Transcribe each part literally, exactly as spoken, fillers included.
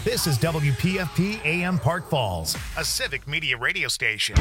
This is W P F P A M Park Falls, a civic media radio station.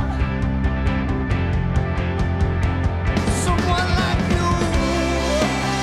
Someone like you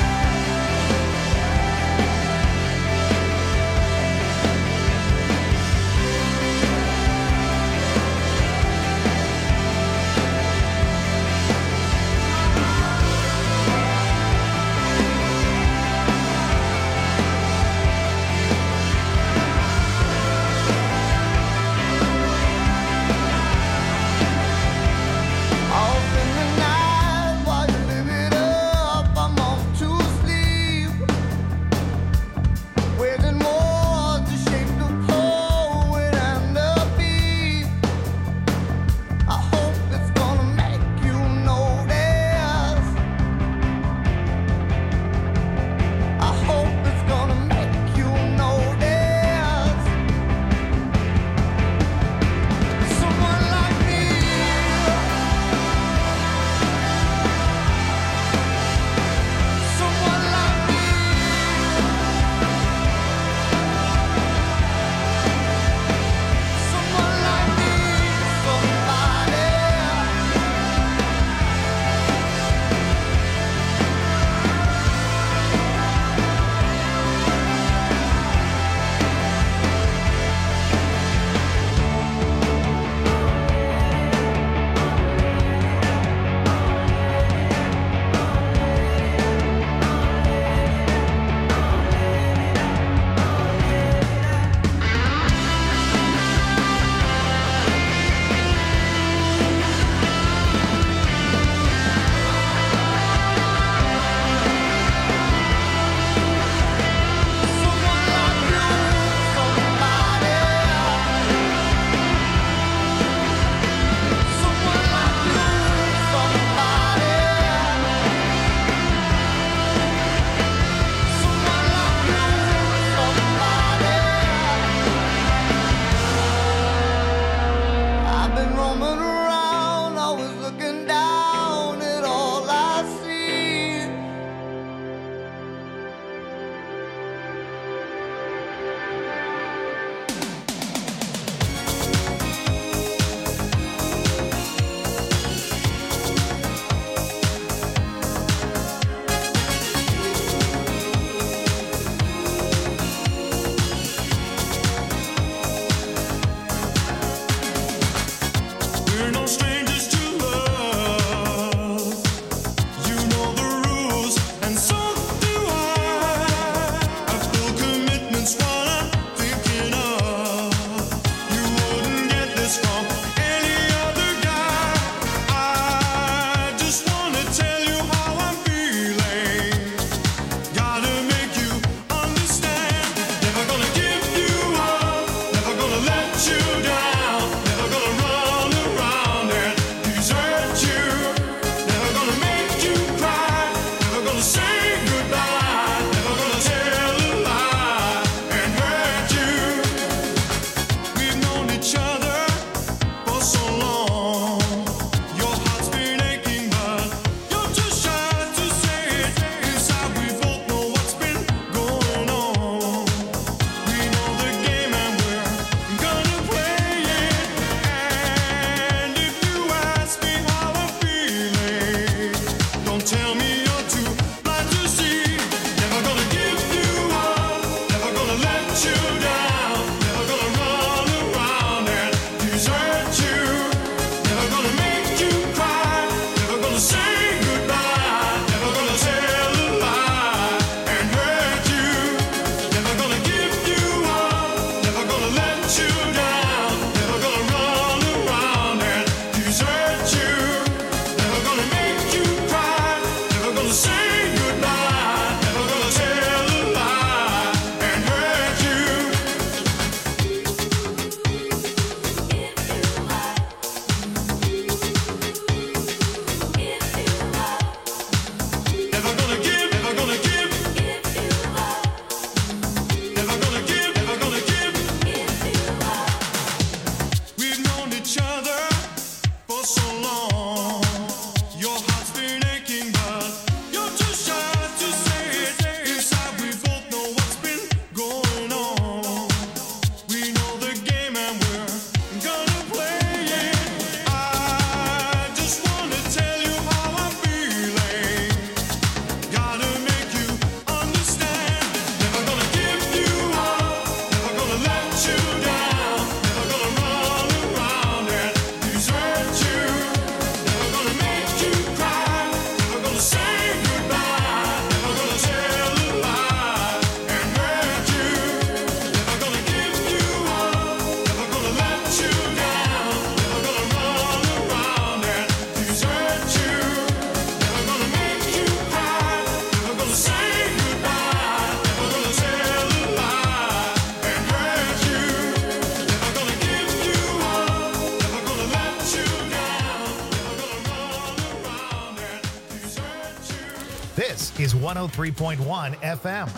This is one oh three point one F M.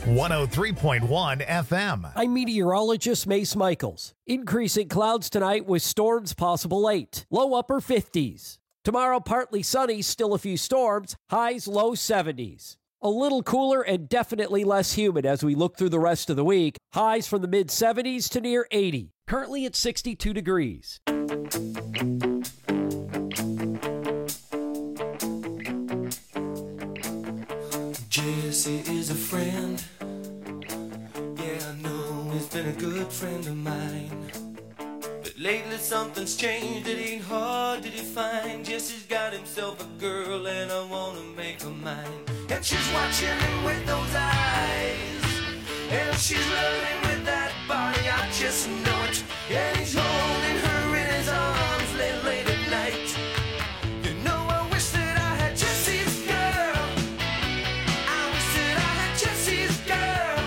one oh three point one F M. I'm meteorologist Mace Michaels. Increasing clouds tonight with storms possible late. Low upper fifties. Tomorrow partly sunny, still a few storms. Highs low seventies. A little cooler and definitely less humid as we look through the rest of the week. Highs from the mid seventies to near eighty. Currently at sixty-two degrees. Jesse is a friend. Yeah, I know he's been a good friend of mine. But lately something's changed, it ain't hard to define. Jesse's got himself a girl and I wanna make her mine. And she's watching him with those eyes, and she's loving him with that body, I just know it. And he's holding her in his arms late, late at night. You know I wish that I had Jesse's girl. I wish that I had Jesse's girl.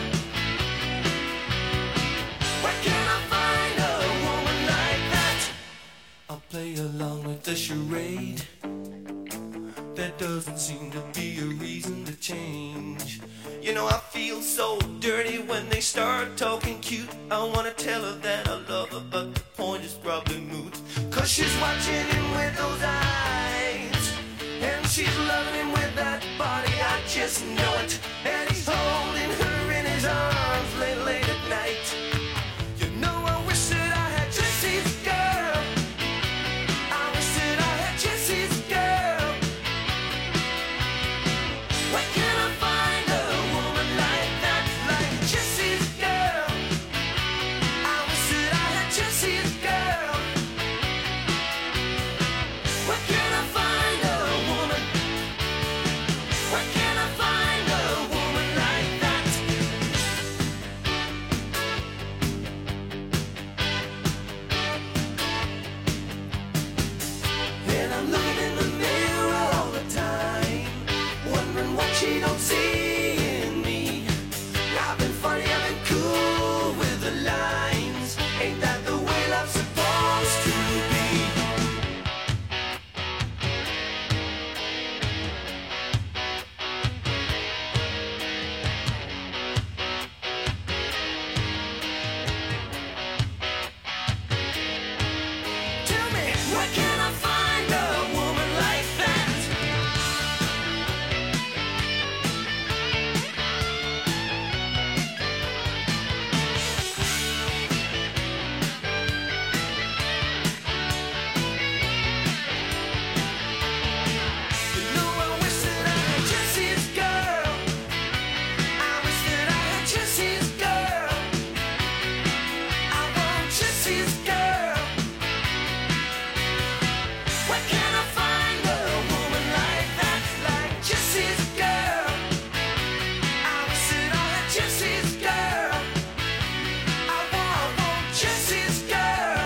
Where can I find a woman like that? I'll play along with the charade. There doesn't seem to be a reason to change. You know I feel so dirty when they start talking cute. I wanna tell her that I love her, but the point is probably moot. Cause she's watching him with those eyes, and she's loving him with that body, I just know it. And he's holding her in his arms late, late at night. You know I wish that I had Jesse's girl. I wish that I had Jesse's girl. Where can I find a woman like that, like Jesse's girl? I wish that I had Jesse's girl. Where can I find a woman? Where can I find a woman like that? And I'm looking in the mirror all the time, wondering what she don't see in me. I've been funny, I've been cool with the lines. Ain't that the way love's supposed to be? Tell me, where can I find a woman like that? You know I wish that I had Jesse's girl. I wish that I had Jesse's girl. I want Jesse's girl. Where can I find a woman like that, like Jesse's girl? I wish that I had Jesse's girl. I want, want Jesse's girl.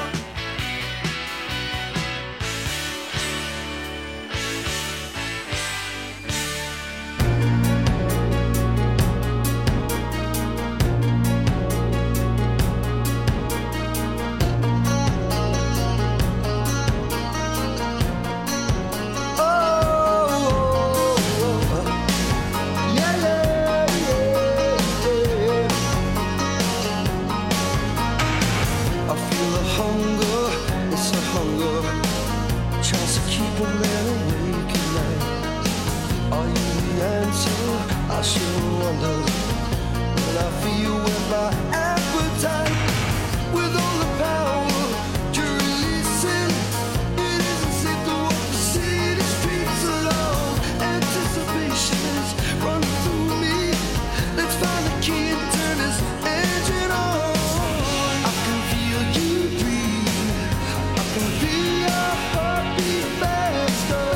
I feel a hunger, it's a hunger, tries to keep a man awake at night. Are you the answer? I sure wonder. When I feel with my appetite, with all the power to release it, it isn't safe to walk the city streets alone. Anticipation is running through me. Let's find the key and turn this engine on. I can feel you breathe. I can feel your heartbeat faster.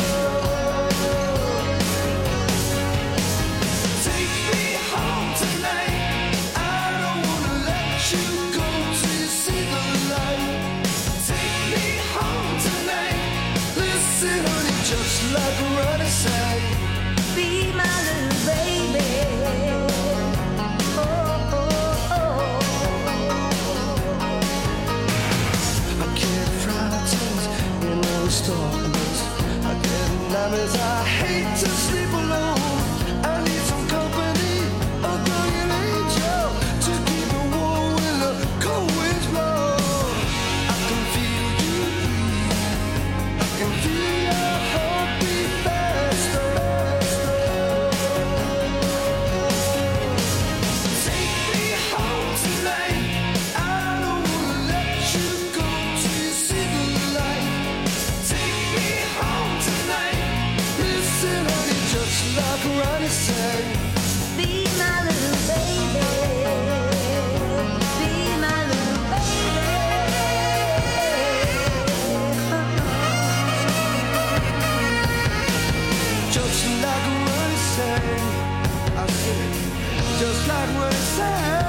Take me home tonight. I don't wanna let you go till you see the light. Take me home tonight. Listen, honey, just like Ronnie sang. Be my little baby. Oh, oh, oh. I get frightened in all this darkness. I get nightmares. I hate to sleep alone. I need some company. Oh, girl, like Ronnie sang. Be my little baby. Be my little baby. Just like Ronnie sang. I said, just like Ronnie sang.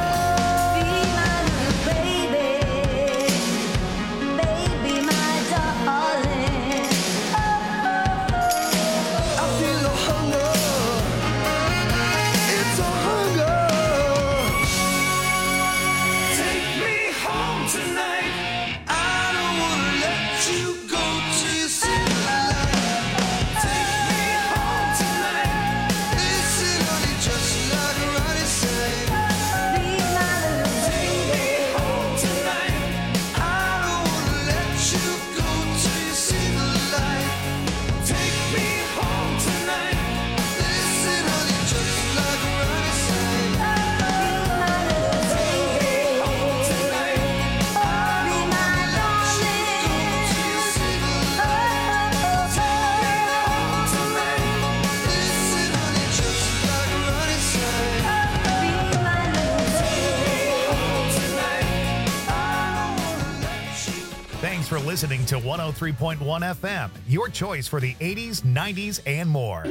For listening to one oh three point one F M, your choice for the eighties, nineties, and more.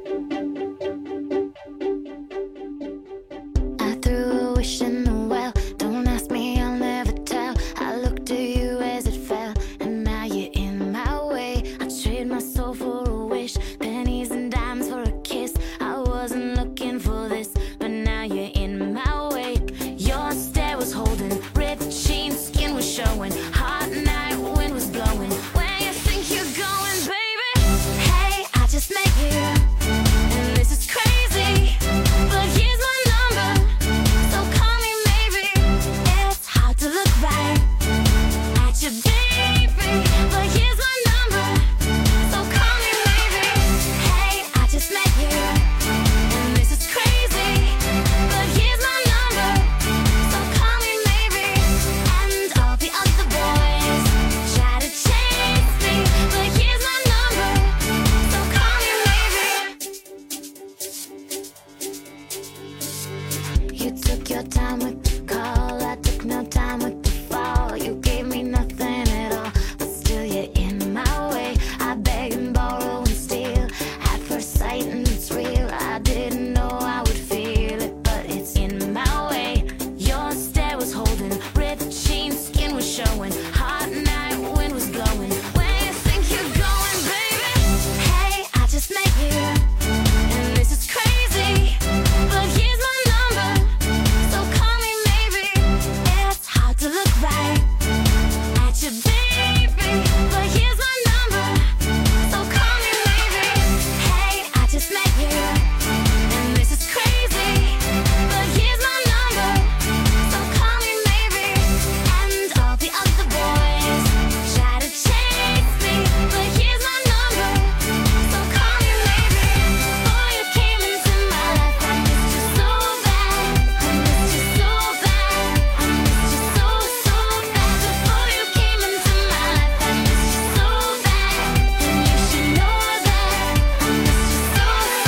I threw a wish in the well. Don't ask me, I'll never tell. I looked at you as it fell, and now you're in my way. I trade my soul for a wish, pennies and dimes for a kiss. I wasn't looking for this, but now you're in my way. Your stare was holding, ripped jeans, skin was showing. Hot night. Blowing. Where you think you're going, baby? Hey, I just met you, and this is crazy. But here's my number, so call me maybe. It's hard to look right at you, baby. But here's my number, so call me maybe. Hey, I just met you, and this is crazy. But here's my number, so call me maybe. And all the other boys try to chase me, but here's my number, so call me maybe. You took your time with the call, I took no time with the fall. You gave me nothing at all, but still you're in my way. I beg and borrow and steal at first sight, and it's real. I didn't know I would feel it, but it's in my way. Your stare was holding, ripped jeans, skin was showing. Hot night, wind was blowing. Where you think you're going, baby? Hey, I just met you, and this is crazy. But here's my number, so call me maybe. It's hard to look right at you, baby. But here's my number, so call me maybe. Hey, I just met you, and this is crazy. But here's my number, so call me maybe. And all the other boys try to chase me, but here's my number, so call me maybe. Before you came into my life, I missed you so bad. I missed you so bad. I missed you so, so bad. Before you came into my life, I missed you so bad. And you should know that I missed you so,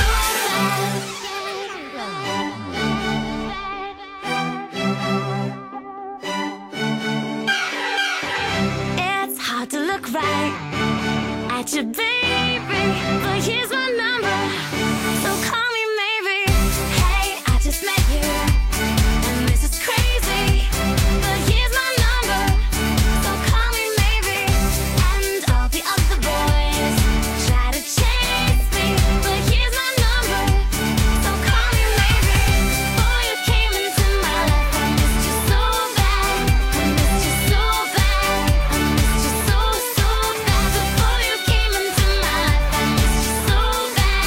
so bad. It's hard to look right at you, baby. But here's my number, so call me maybe. Hey, I just met you, and this is crazy. But here's my number, so call me maybe. And all the other boys try to chase me, but here's my number, so call me maybe. Before you came into my life, I missed you so bad. I missed you so bad. I missed you so, so bad. Before you came into my life, I missed you so bad.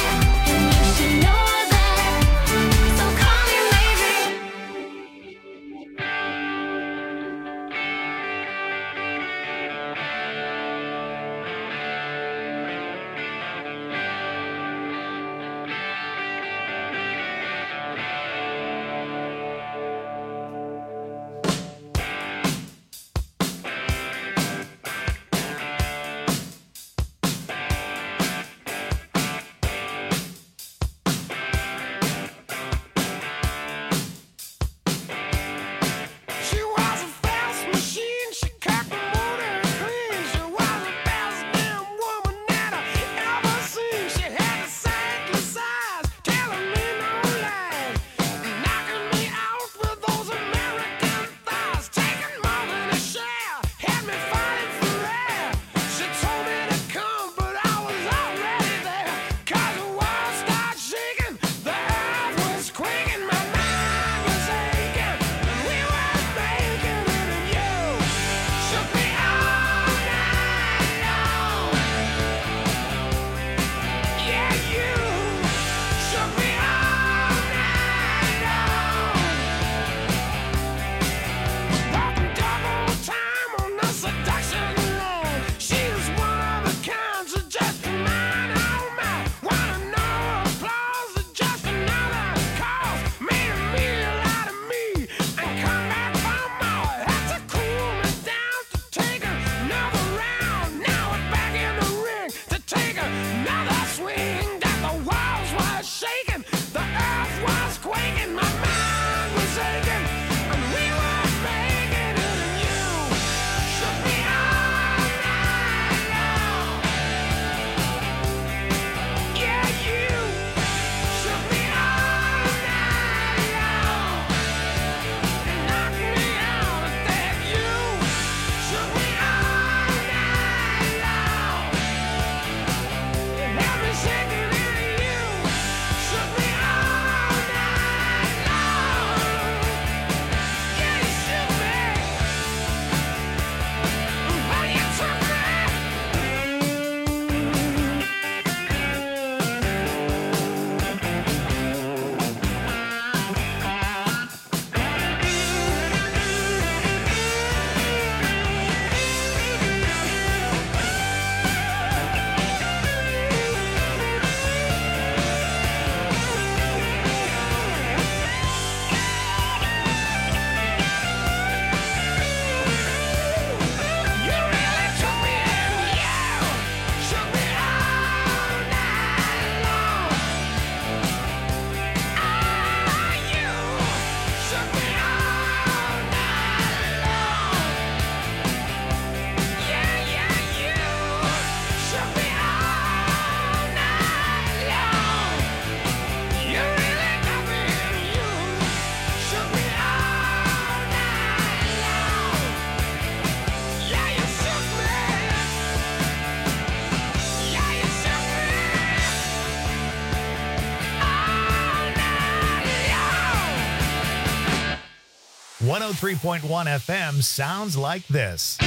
one oh three point one F M sounds like this.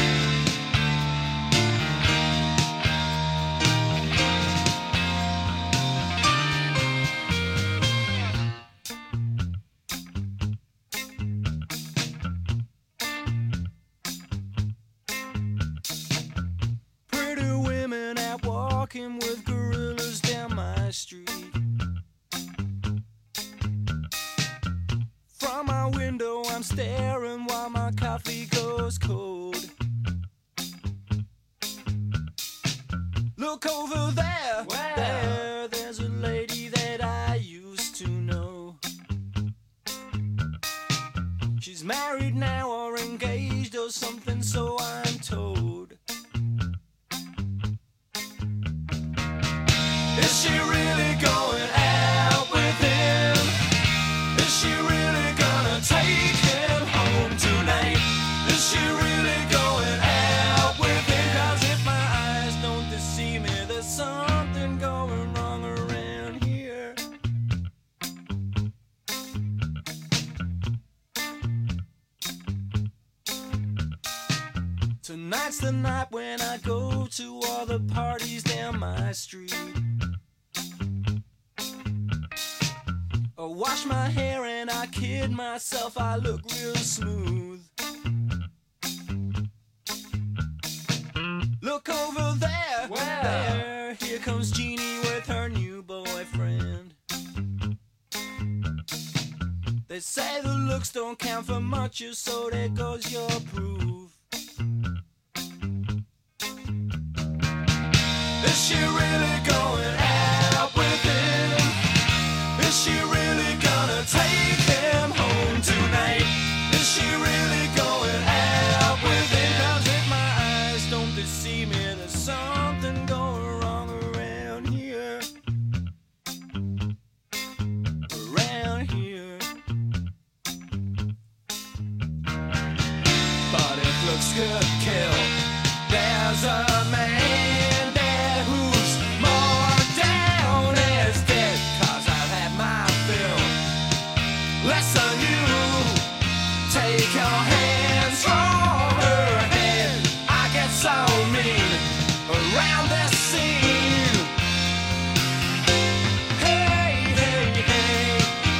Pretty women out walking with gorillas down my street. From my window I'm staring while my coffee goes cold. Look over there, wow. there, there's a lady that I used to know. She's married now or engaged or something, so I'm told. Is she really going out with him? Is she really gonna take him home tonight? Is she really going out with him? 'Cause if my eyes don't deceive me, there's something going wrong around here. Tonight's the night when I go to all the parties down my street. I wash my hair and I kid myself, I look real smooth. Look over there, wow. there, here comes Jeannie with her new boyfriend. They say the looks don't count for much, so there goes your proof. Is she really going out with him? Is she really gonna take him home tonight? Is she really going out with him? 'Cause if my eyes don't deceive me, there's something going wrong around here. Around here. But if looks could kill, there's a man there who's more down as dead. 'Cause I've had my fill. Less than you. Take your hands from her head. I get so mean around this scene. Hey, hey, hey.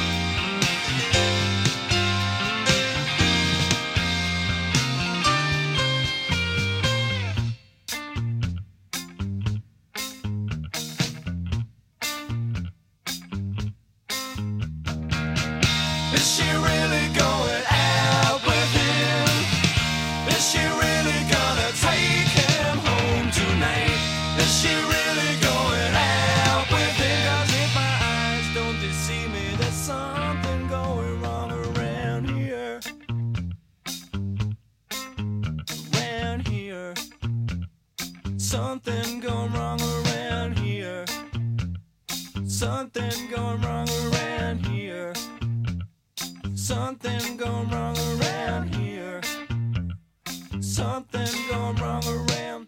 Is she really going out with him? Is she really gonna take him home tonight? Is she really going out with him? 'Cause if my eyes don't deceive me, there's something going wrong around here. Around here. Something going wrong around here. Something going wrong around here. Something going wrong around here. Something going wrong around.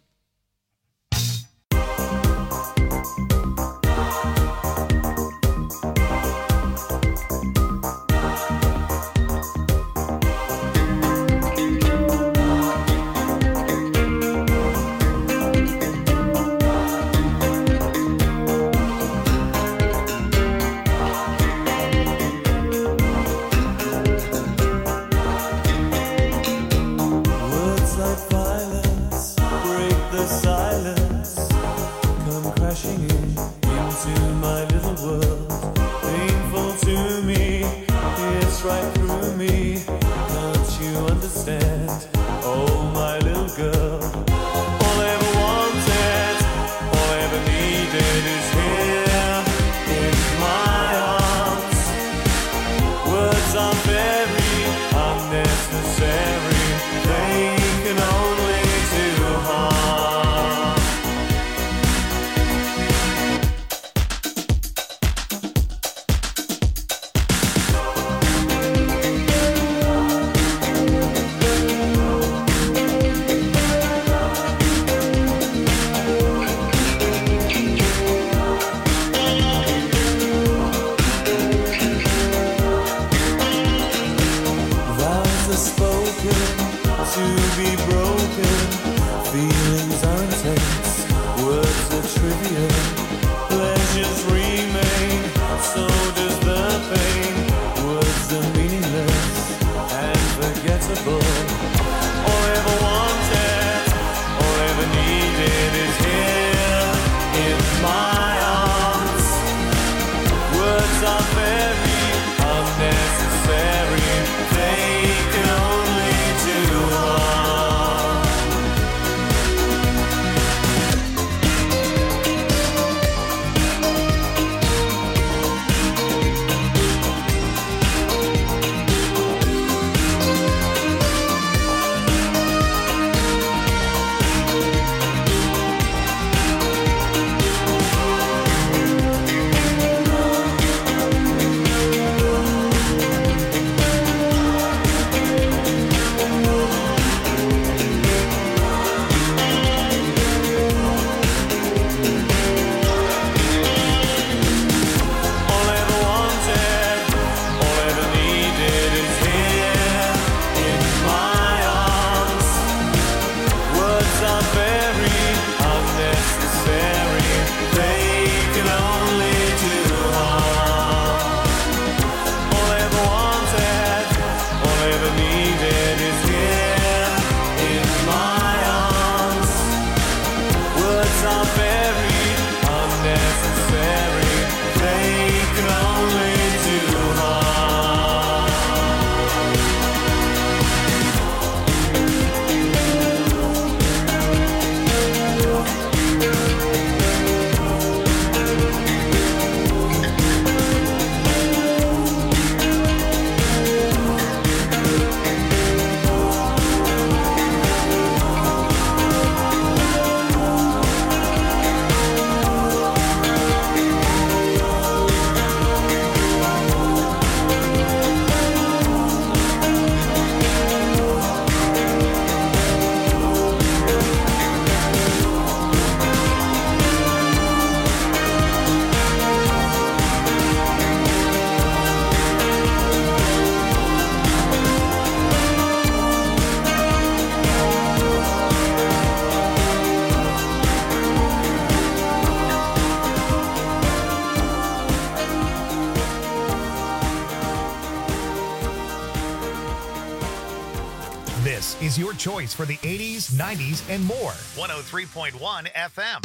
Words like violence break the silence, come crashing in into my little world. Painful to me, it's right through me. Can't you understand? Oh, my little girl. All I ever wanted, all I ever needed is here in my arms. Words are very unnecessary. They can only do harm. is your choice for the eighties, nineties, and more. one oh three point one F M.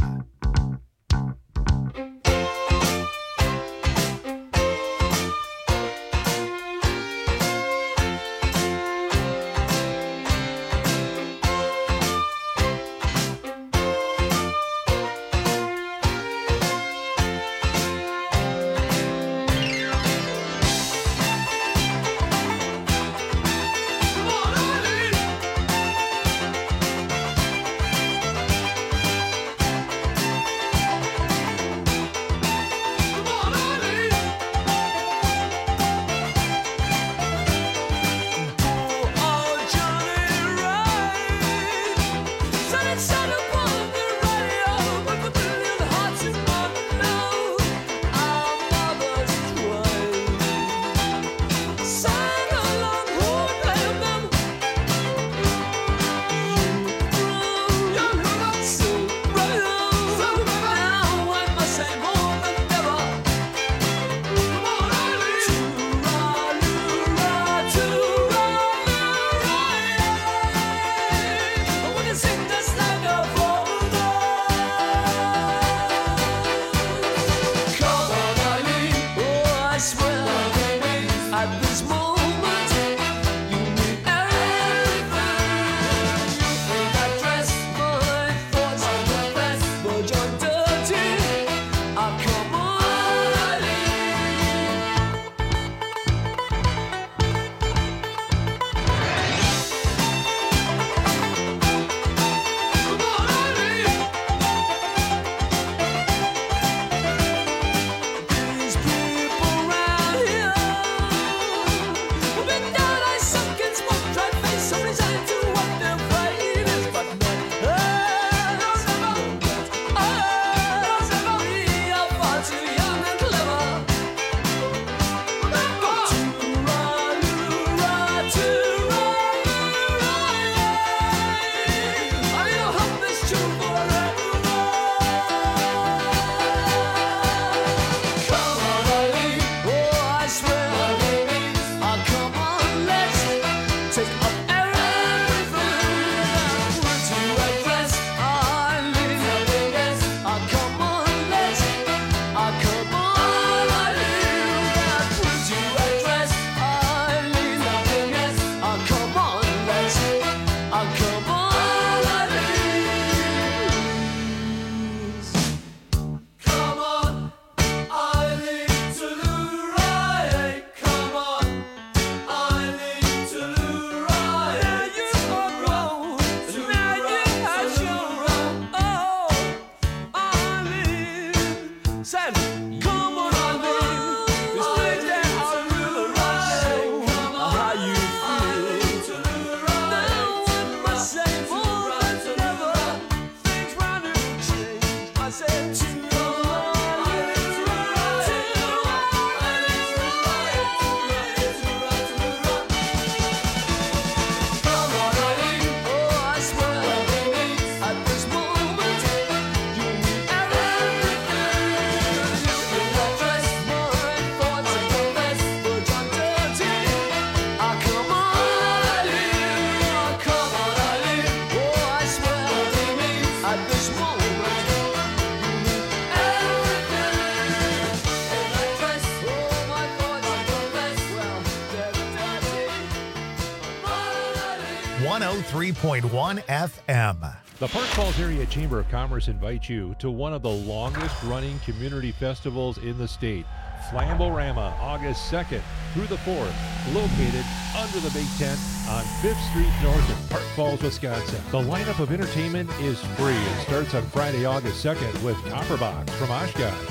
one oh three point one F M. The Park Falls Area Chamber of Commerce invites you to one of the longest-running community festivals in the state, Flamborama, August second through the fourth, located under the Big Tent on fifth Street North in Park Falls, Wisconsin. The lineup of entertainment is free and starts on Friday, August second with Copperbox from Oshkosh.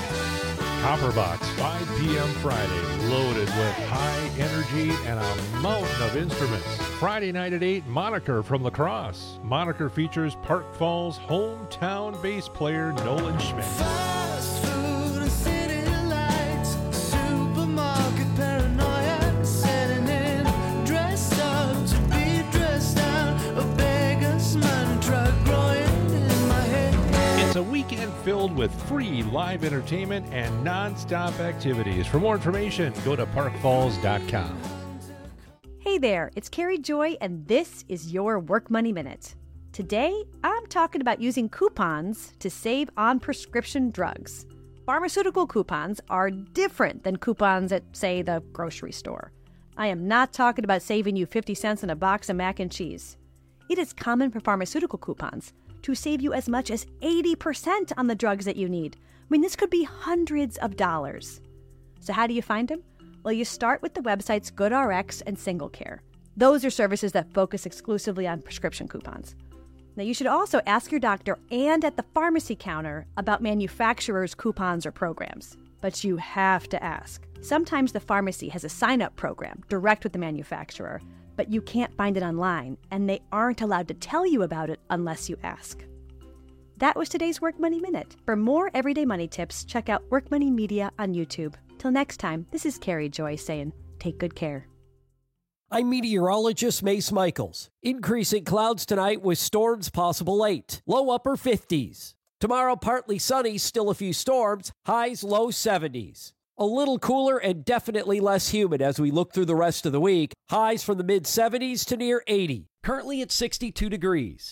Copperbox, five p.m. Friday, loaded with high energy and a mountain of instruments. Friday night at eight, Moniker from La Crosse. Moniker features Park Falls hometown bass player Nolan Schmidt. Fast food and city lights, supermarket paranoia, setting in, dressed up to be dressed out, a beggar's man truck growing in my head. It's a weekend filled with free live entertainment and non-stop activities. For more information, go to park falls dot com. Hey there, it's Carrie Joy, and this is your Work Money Minute. Today, I'm talking about using coupons to save on prescription drugs. Pharmaceutical coupons are different than coupons at, say, the grocery store. I am not talking about saving you fifty cents on a box of mac and cheese. It is common for pharmaceutical coupons to save you as much as eighty percent on the drugs that you need. I mean, this could be hundreds of dollars. So how do you find them? Well, you start with the websites GoodRx and SingleCare. Those are services that focus exclusively on prescription coupons. Now, you should also ask your doctor and at the pharmacy counter about manufacturers' coupons or programs. But you have to ask. Sometimes the pharmacy has a sign-up program direct with the manufacturer, but you can't find it online, and they aren't allowed to tell you about it unless you ask. That was today's Work Money Minute. For more everyday money tips, check out Work Money Media on YouTube. Till next time, this is Carrie Joy saying, take good care. I'm meteorologist Mace Michaels. Increasing clouds tonight with storms possible late. Low upper fifties. Tomorrow, partly sunny, still a few storms. Highs low seventies. A little cooler and definitely less humid as we look through the rest of the week. Highs from the mid seventies to near eighty. Currently at sixty-two degrees.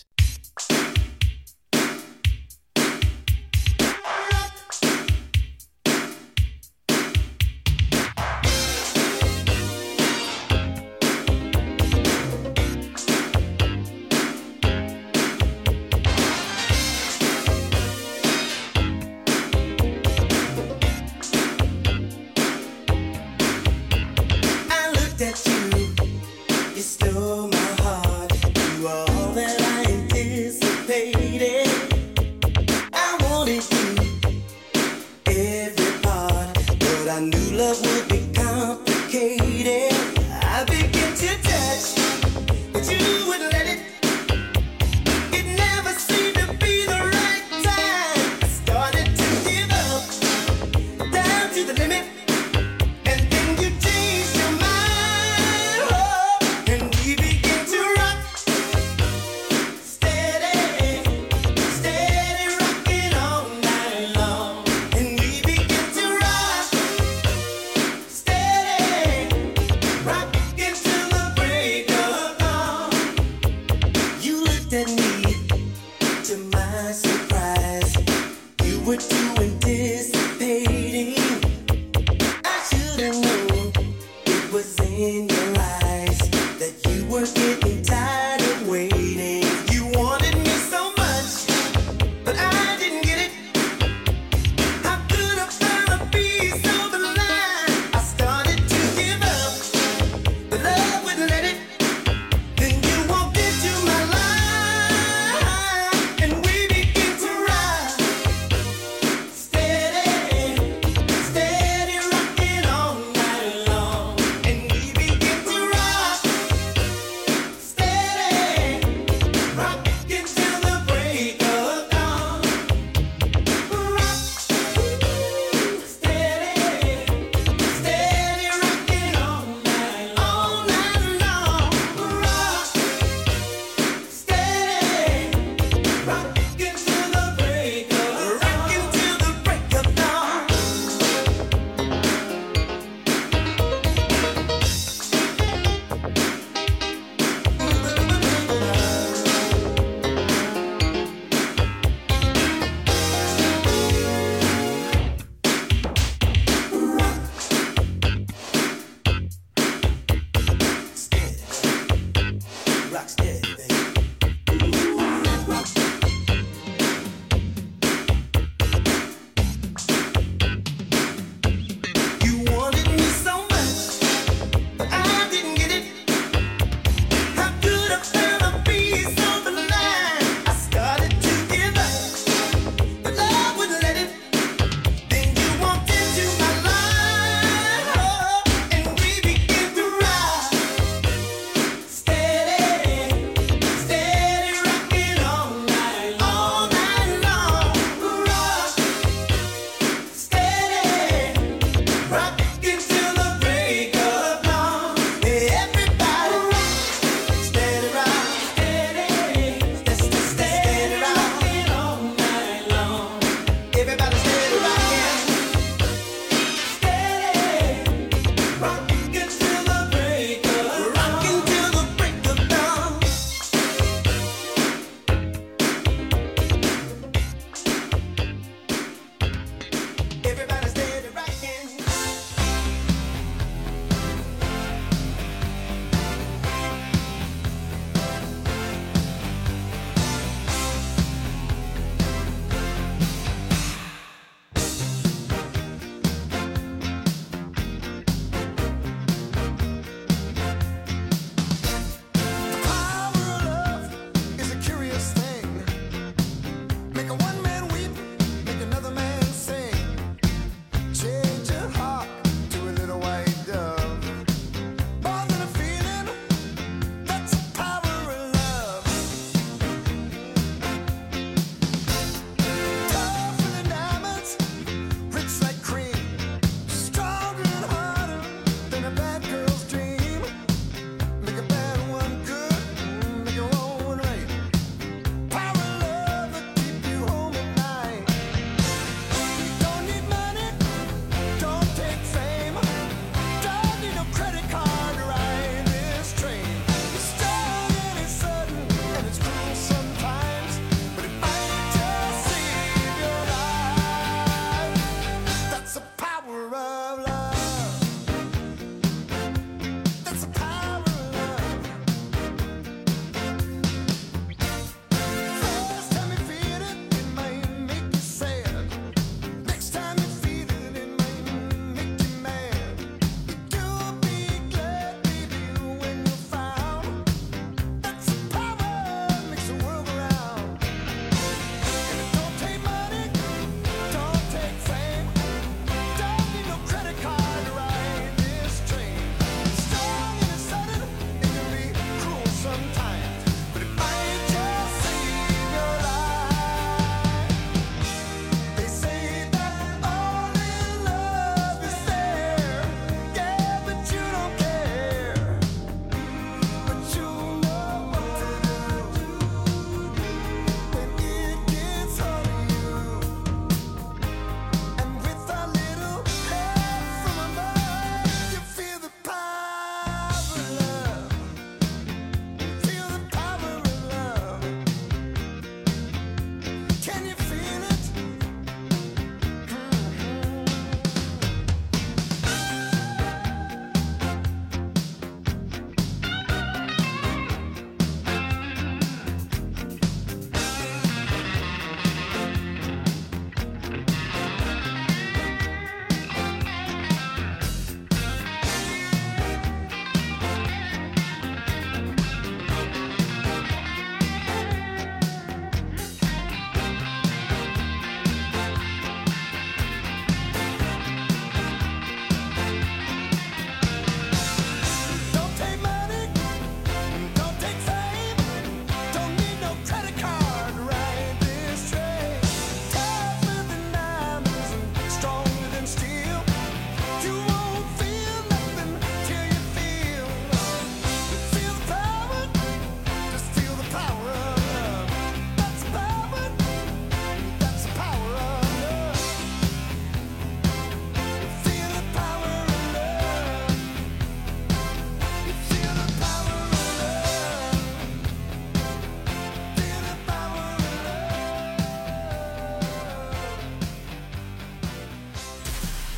That you, you stole my heart. You were all that I anticipated. I wanted you, every part, but I knew love would be complicated. I began to touch, but you wouldn't let it. It never seemed to be the right time. I started to give up, down to the limit.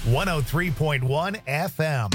one oh three point one F M.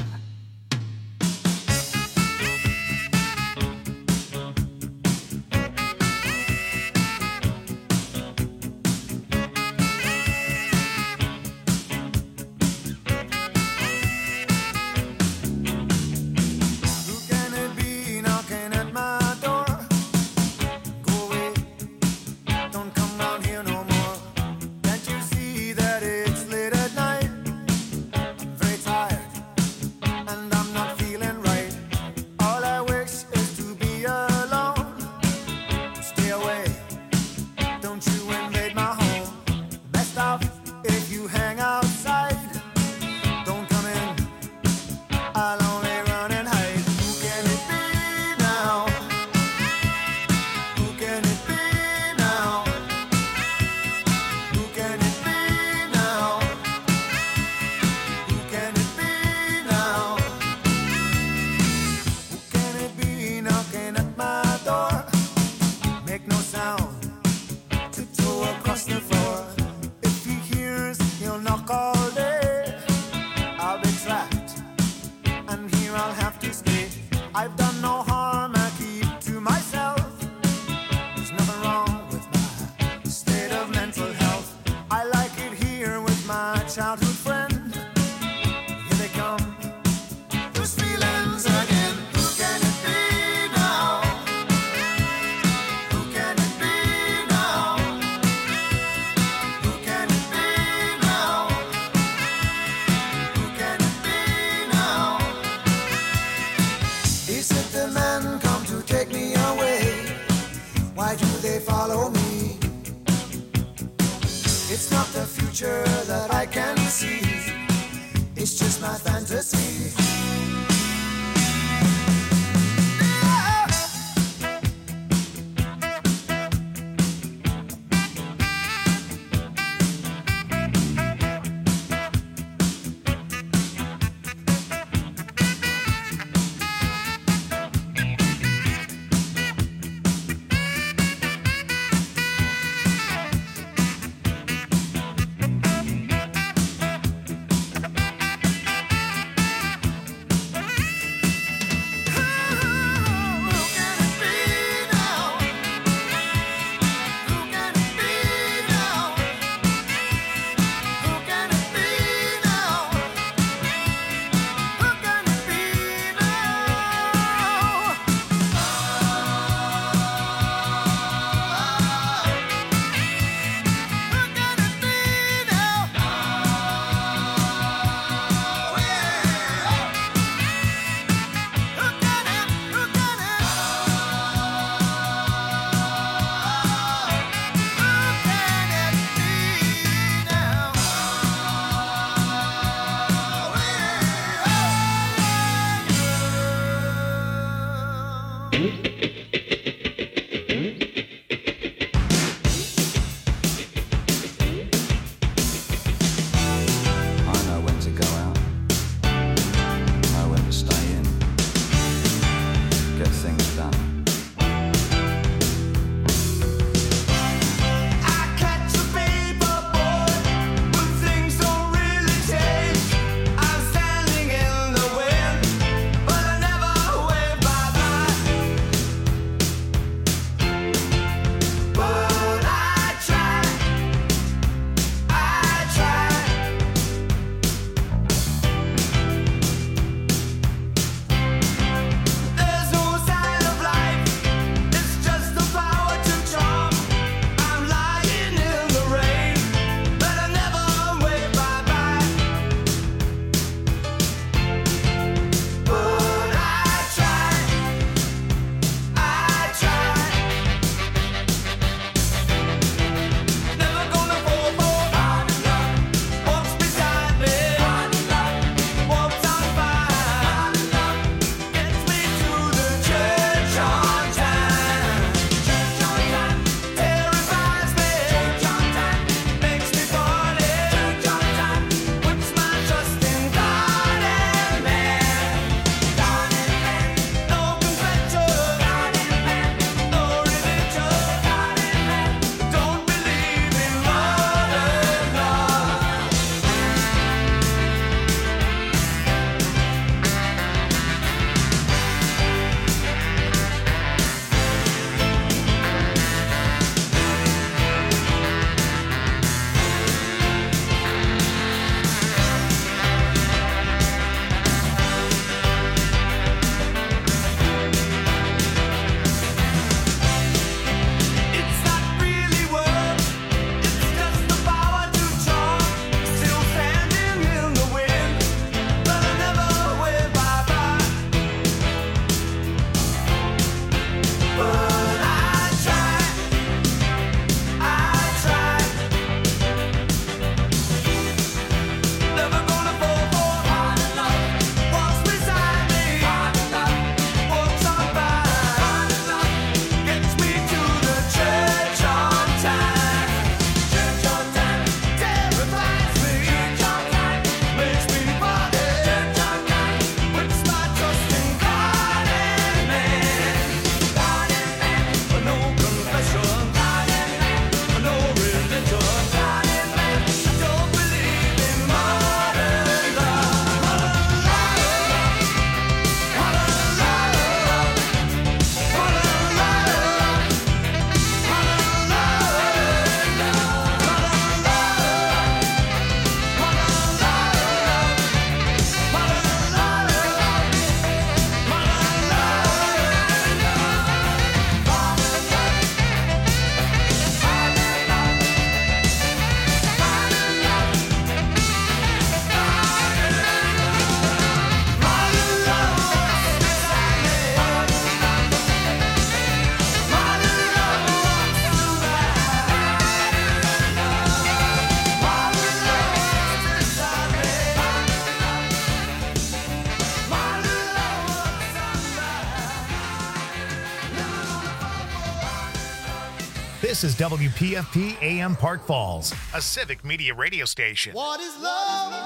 This is W P F P A M Park Falls, a civic media radio station. What is love?